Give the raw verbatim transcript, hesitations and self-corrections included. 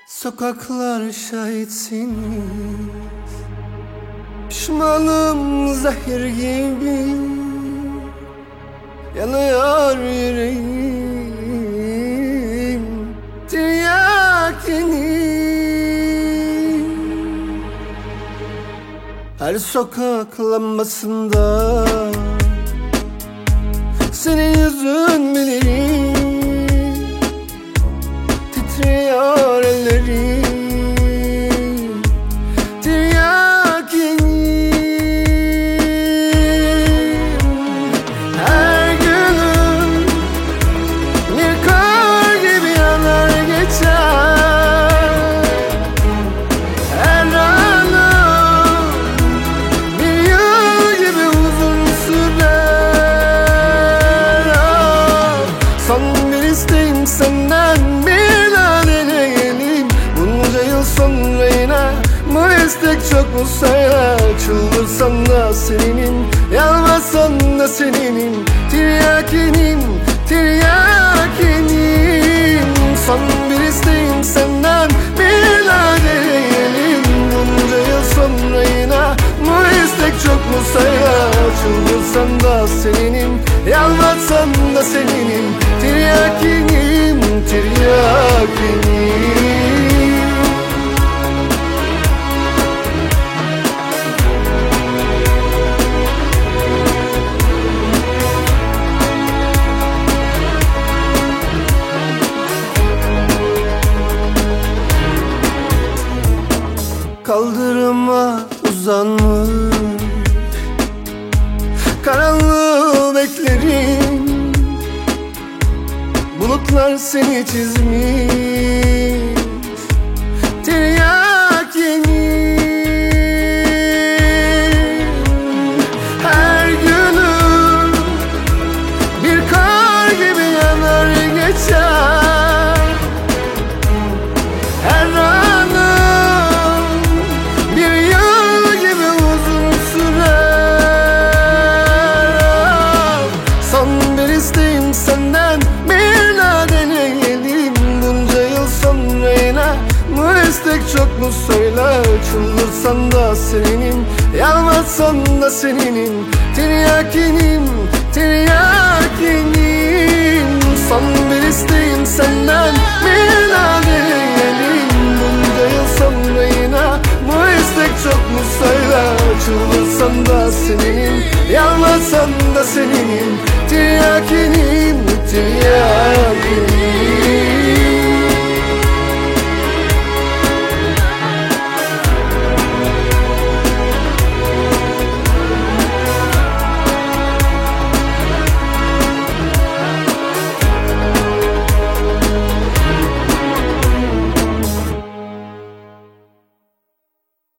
Sokaklar şahitsiniz, pişmanım zehir gibi, yanıyor yüreğim tiryakinin. Her sokak lambasında senin yüzün bilirim. Titriyor ellerim tiryakinim. Her günüm bir kar gibi yanar geçer. Her anım bir yıl gibi uzun sürer. Ah, son bir isteğim senden, sonra yine bu istek çok mu sayar? Çıldırsan da seninim, yalvarsan da seninim, tiryakinim, tiryakinim. Son bir isteğim senden, bir daha deneyelim. Bunca yıl sonra yine bu istek çok mu sayar? Çıldırsan da seninim, yalvarsan da seninim, tiryakinim, tiryakinim. Kaldırıma uzanmış, karanlığı beklerim. Bulutlar seni çizmiş, tiryakinim. Her günüm bir kar gibi yanar geçer. Her senden bir daha deneyelim. Bunca yıl sonra yine bu istek çok mu söyler? Çıldırsan da seninim, yalvarsan da seninim, tiryakinim, tiryakinim. Son bir isteğim senden, bir daha deneyelim. Bunca yıl sonra yine bu istek çok mu söyler? Çıldırsan da seninim, yalvarsan da seninim, tiryakinim, tiryakinim.